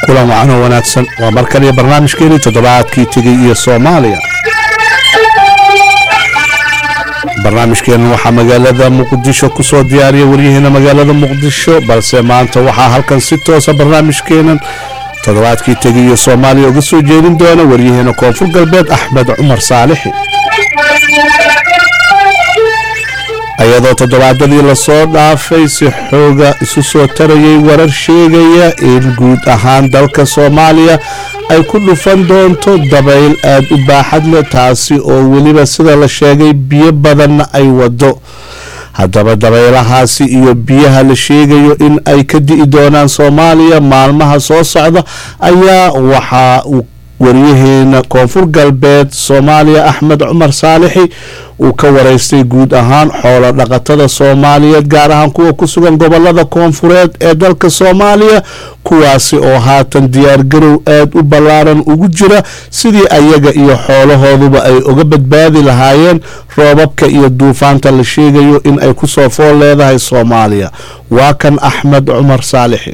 kulan wacan oo wanaagsan waa markan iyo barnaamijkeeni toddobaadkii tegay iyo Soomaaliya. barnaamijkeena waxaa magaalada Muqdisho ku soo diyaariyay wariyaheenna magaalada Muqdisho, balse maanta waxaa halkan si toos ah barnaamijkeena toddobaadkii tegay iyo Soomaaliya uga soo jeedin doona wariyaheenna Koonfur Galbeed Axmed Cumar Saalixi. ayadoo toddobaadadii la soo dhaafay si xooga isu soo tarayay warar sheegaya in guud ahaan dalka Soomaaliya ay ku dhufan doonto dabayl aad u baaxad leh, taasi oo weliba sida la sheegay biyo badan ay wado. haddaba dabaylahaasi iyo biyaha la sheegayo in ay ka di'i doonaan Soomaaliya maalmaha soo socda ayaa waxa uu wariyaheenna Koonfur Galbeed Soomaaliya Axmed Cumar Saalixi uu ka wareystay guud ahaan xoolo dhaqatada Soomaaliyeed, gaar ahaan kuwa ku sugan gobolada koonfureed ee dalka Soomaaliya, kuwaasi oo haatan diyaar garow aad u ballaaran ugu jira sidii ayaga iyo xoolahooduba ay uga badbaadi lahaayeen roobabka iyo duufaanta la sheegayo in ay ku soo fool leedahay Soomaaliya. waa kan Axmed Cumar Saalixi.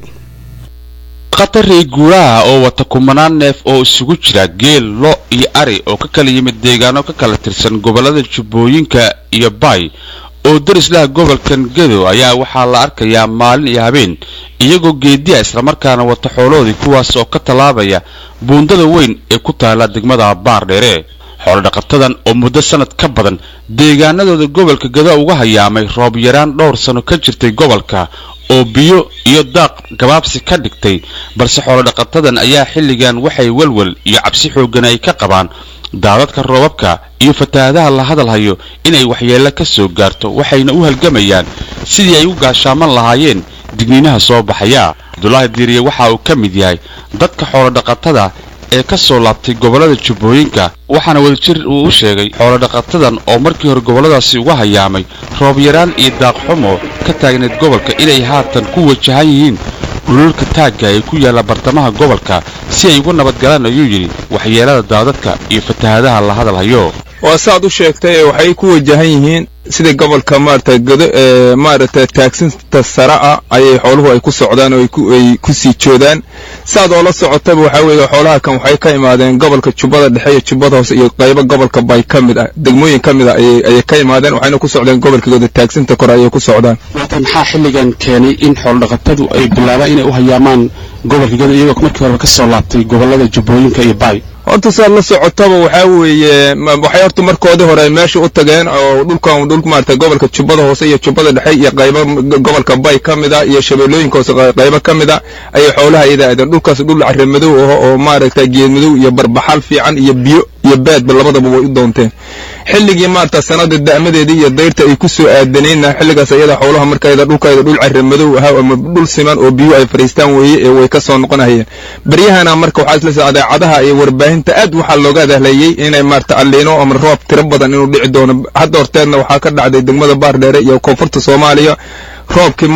qatarey guuraha oo wata kumanaan neef oo isugu jira geel, lo iyo ari oo ka kala yimid deegaano ka kala tirsan gobolada Jubbooyinka iyo Bay oo darislaha gobolkan Gedo ayaa waxaa la arkayaa maalin iyo habeen iyagoo geediya isla markaana wata xooloodii kuwaas oo ka talaabaya buundada weyn ee ku taala degmada Baardheere. xoolo dhaqatadan oo muddo sanad ka badan deegaanadooda gobolka Gedo uga hayaamay roob yaraan dhowr sano ka jirtay gobolka oo biyo iyo daaq gabaabsi ka dhigtay, balse xoolo dhaqatadan ayaa xilligan waxay walwal iyo cabsi xoogan ay ka qabaan daadadka roobabka iyo fatahaadaha la hadalhayo inay waxyeello ka soo gaarto, waxayna u halgamayaan sidii ay u gaashaaman lahaayeen digniinaha soo baxaya. Abdullaahi Diiriye waxa uu ka mid yahay dadka xoolo dhaqatada ee ka soo laabtay gobolada Jubbooyinka, waxaana wadajir uu u sheegay xoolo dhaqatadan oo markii hore goboladaasi uga hayaamay roob yaraan iyo daaq xumo ka taagneed gobolka inay haatan ku wajahan yihiin dhululka taagga ee ku yaala bartamaha gobolka si ay uga nabadgalaan, ayuu yidhi waxyeelada daadadka iyo fatahaadaha la hadalhayo. waa saad u sheegtay waxay ku wajahan yihiin sida gobolka Gedo taagsinta sare ayay xooluhu ay ku socdaan oo ay ku sii joodaan. saad oo la socotaba waxa weeye xoolaha kan waxay ka imaadeen gobolka Jubbada Dhexe iyo Jubbada Hoose iyo qaybo gobolka Bay kamid ah, degmooyin kamid ah ayay ka imaadeen, waxayna ku socdeen gobolka Gedo taagsinta kore ayay ku socdaan. maxaa xilligan keenay in xoolo dhaqatadu ay bilaabaan inay u hayaamaan gobolka Gedo iyagoo markii hore ka soo laabtay gobolada Jubbooyinka iyo Bay? horta saad la socotaba waxa weeye waxay horta markoodii hore meesha u tageen oo dhulkan gobolka Jubbada Hoose iyo Jubbada Dhexe iyo qaybo gobolka Bay kamid ah iyo shabeellooyinka hoose qaybo kamid ah ayay xoolaha idaadeen. dhulkaas dhul carro madow oo geed madow iyo barbaxal fiican iyo biyo iyo baadba labadaba way u doonteen. xilligii sanada da'madeedii iyo dayrta ay ku soo aadanayna xilligaas ayada xoolaha markayda dhulkayda dhul carro madow ah ama dhul siman oo biyo ay fariistaan weeye way ka soo noqonayeen. baryahana marka waxa isla saacadaha ay warbaahinta aad waxa looga hadlayay inay Aliino ama roob tiro badan inuu dhici doono. hadda horteedna waxa ka dhacday degmada Baardheere iyo koonfurta Soomaaliya roobkii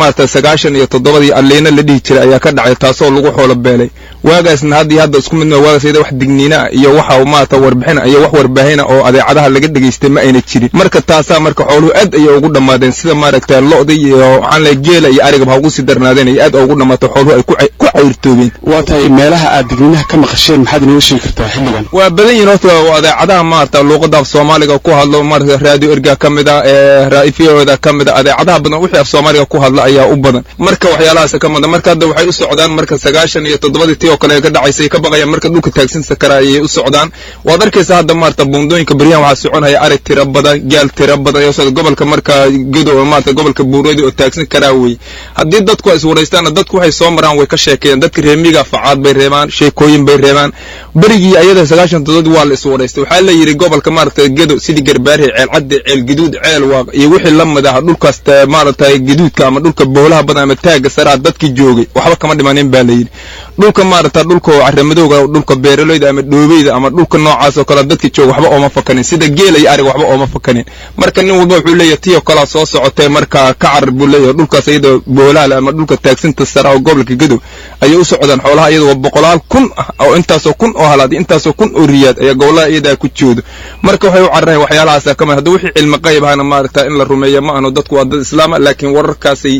97 Aliino la dhihi jiray ayaa ka dhacay, taasoo lagu xoolo beelay. waagaasna hadda isku midna waagaasayda wax digniina iyo waxa warbixin iyo wax warbaahina oo adeecadaha laga dhageystay ma ayna jirin. marka taasaa marka xooluhu aad ay ugu dhamaadeen sida lo'da iyo waxaan la geela iyo ariga ugu sii darnaadeen ay aad ugu dhamaato xooluhu ay ku cayrtoobeen. waa tahay meelaha aad digniinaha ka maqasheen maxaad inoo sheegi kartaa xilligan? waa badan yihiin horta adeecadaha luqada Soomaaliga ku hadlo radio erga kamid ah raifiyada kamid ah adeecadaha badan wixii af Soomaaliga ku hadla ayaa u badan. marka waxyaalahaas ka mid marka hadda waxay u socdaan marka 97 oo kale ka dhacaysay ka baqayaan marka dhulka taagsinta kara ayay u socdaan. waad arkaysaa hadda buundooyinka bariyahan waxa soconaya ari tiro badan, gaal tiro badan iyo sida gobolka Gedo oo gobolka Buureedi oo taagsin kara way. haddii dadku is wareystaan dadku waxay soo maraan way ka sheekeen, dadka reemiga facaad bay reebaan, sheekooyin bay reebaan. barigii ayada 97 waa la is wareystay waxa la yiri gobolka Gedo sidii Garbaari, Ceel Cadde, Ceel Gaduud, Ceel Waaq iyo wixii la mid ah dhulkaas gaduudka ama dhulka boolaha badan ama taaga sare dadkii joogay waxba kama dhimaaneen baa la yiri. dhulka dhulka carro madowga, dhulka beeraleyda ama dhoobeyda ama dhulka noocaas oo kala dadkii joog waxba ooma fakanin sida geela iyo ariga waxba ooma fakanin. marka nin walba wuxuu leeyahay tiyo kala soo socotay marka ka carr buu leeyahay dhulkaas iyada boolaha ama dhulka taagsinta sare oo gobolka Gedo ayay u socdaan xoolaha iyada boqolaal kun oo intaasoo kun oo halaad intaasoo kun oo riyaad ayaa gobolada iyada ku joodo. marka waxay u carreen waxyaalahaas ka mid hadda wixii cilmi qayb ahna in la rumeeyo ma aanu dadku waa dad islaam laakiin wararkaas ay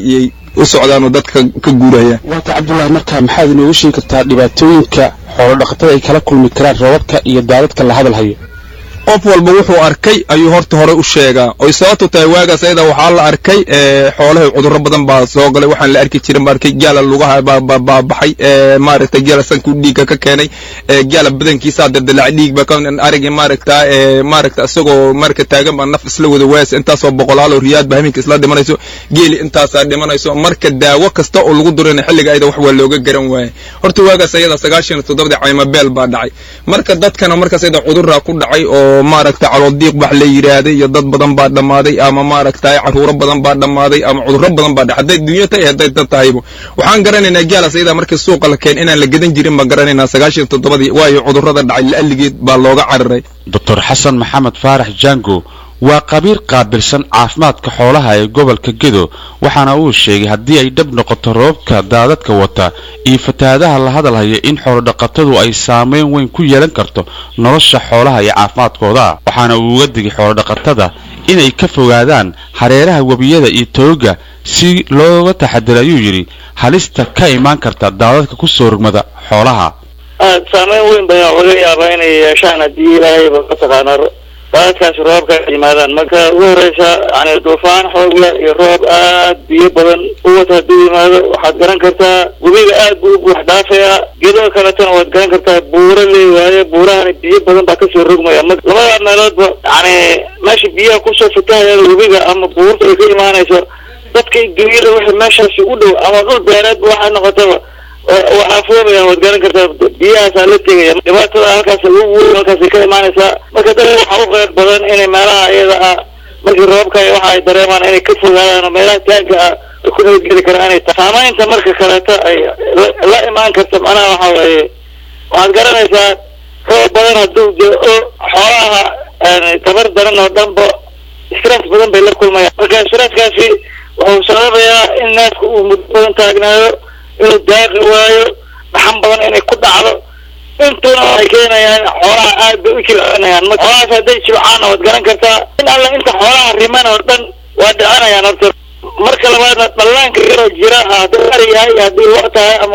u socdaan oo dadka ka guurayaan waata cabdullaahi markaa maxaad inoogu sheegi kartaa dhibaatooyinka xoolo dhaqatada ay kala kulmi karaan roobabka iyo daadadka la hadal hayo qof walba wuxuu arkay ayuu horta hore u sheegaa oo sababtu tahay waagaas ayada waxaa la arkay xoolaha cudurro badan baa soo galay waxaan la arki jirin markay gaala lugaha baa baxay maaragtay gaala sanku dhiigga ka keenay gaala badankiisa daldalaac dhiig ba kan aragay maaragta asagoo marka taagan baa naf isla wada waas intaasoo boqolaal oo riyaad ba habeenka isla dhimanayso geeli intaasaa dhimanayso marka daawo kasta oo lagu durina xilliga ayada wax waa looga garan waayay horta waagaas ayada 97 cayma beel baa dhacay marka dadkana markaas ayada cudurra ku dhacay oo maaragta calool diiq wax la yiraahday iyo dad badan baa dhamaaday ama maaragta caruuro badan baa dhamaaday ama cudurro badan baa dhacay dunyada tahay haday dad tahaybo waxaan garanaynaa gaala sayda markii suuqa la keen inaan la gadan jirin ma garanaynaa 97 waayo cudurrada dhacay la aligeed baa looga cararay Dr. Xasan Maxamed Faarax Jango waa qabiir qaabilsan caafimaadka xoolaha ee gobolka Gedo waxaana uu sheegay haddii ay dhab noqoto roobka daadadka wata iyo fatahaadaha la hadal hayo in xoolo dhaqatadu ay saameyn weyn ku yeelan karto nolosha xoolaha iyo caafimaadkooda waxaana uu uga digay xoolo dhaqatada inay ka fogaadaan hareeraha wabiyada iyo tooga si looga taxadaro ayuu yiri halista ka imaan karta daadadka ku soo rugmada xoolaha saameyn weyn baa laga yaabaa inay yeeshaan haddii ilaahay ka taqaano daadkaas roobka yimaadaan marka ugu horeysa yani duufaan xoogla iyo roob aad biyo badan u wata hadduu yimaado waxaad garan kartaa webiga aad buu u buux dhaafayaa gedo kaletana waad garan kartaa buuro leewaaye buurahani biyo badan baa kasoo rogmaya labada meeloodba yani meesha biyaha kusoo fatahaya webiga ama buurta ay ka imaanayso dadka gebiada wixii meeshaasi u dhow ama dhul beereedba waxay noqotaba waxaa foomayaan waad garan kartaa biyahaasaa la tegaya dhibaatada halkaas ugu weyn halkaasay ka imaanaysaa marka dad waxaa u qeyb badan inay meelaha iyada ah markii roobka waxa ay dareemaan inay ka fogaadaan oo meelaha taagga ah ay ku nabadgeli karaan inay tahay saamaynta marka kaleeto ay la imaan karto macnaha waxa waaye waxaad garanaysaa roob badan hadduu jiro xoolaha tabar daran oo dhanba stress badan bay la kulmayaan marka stresskaasi wuxuu sababayaa in neefka uu muddo badan taagnaado inuu daaqi waayo dhaxan badan inay ku dhacdo intuna waxay keenayaan xoolaha aad bay u jilcanayaan xoolahaas hadday jilcaana waad garan kartaa in alla inta xoolaha riman oo dhan waa dhicanayaan horta marka labaadna dhallaanka yaroo jira hadduu ari yahay haddii lo tahay ama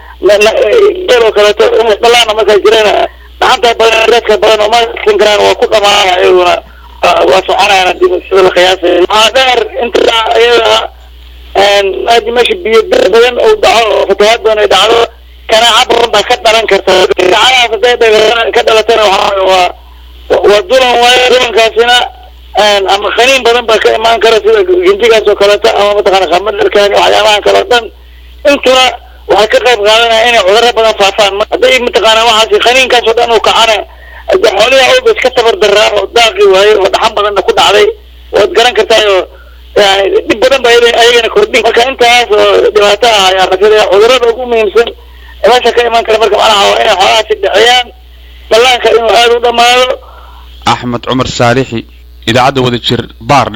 geel oo kaleeto dhallaana markaa jirana dhaxanta badan reedka badan oo masan karaan waa ku dhamaanaya iyaguna waa soconayaan haddii sida la qiyaasay waxaa dheer inta iyada aadi meesha biyo badan oo dhaco oo fatahaad badan ay dhacdo kanaaca badan baa ka dhalan karta kanaacadaas hadday ka dhalatana waa dulan waayo dulankaasina ama khaniin badan baa ka imaan kara sida ginjigaas oo kaleeto ama mataqaana qamadharkaan waxyaabahan kale oo dhan intuna waxay ka qayb qaadanaya inay cudurro badan faafaan hadday mataqaana waxaasi khaniinkaas oo dhan uu kacana xoolihi awba iska tabar daraa oo daaqi waayo oo dhaxan badanna ku dhacday waad garan kartaayo يعني بدنا بأينا كردين فكان أنت دماتها يا رجال عذرنا وقوم يمسن ما شكل ما كان مركب على هواء حوالي 6 عيان بلان كانوا هذا ما أحمد عمر صالحي إذا عدوا ذي بار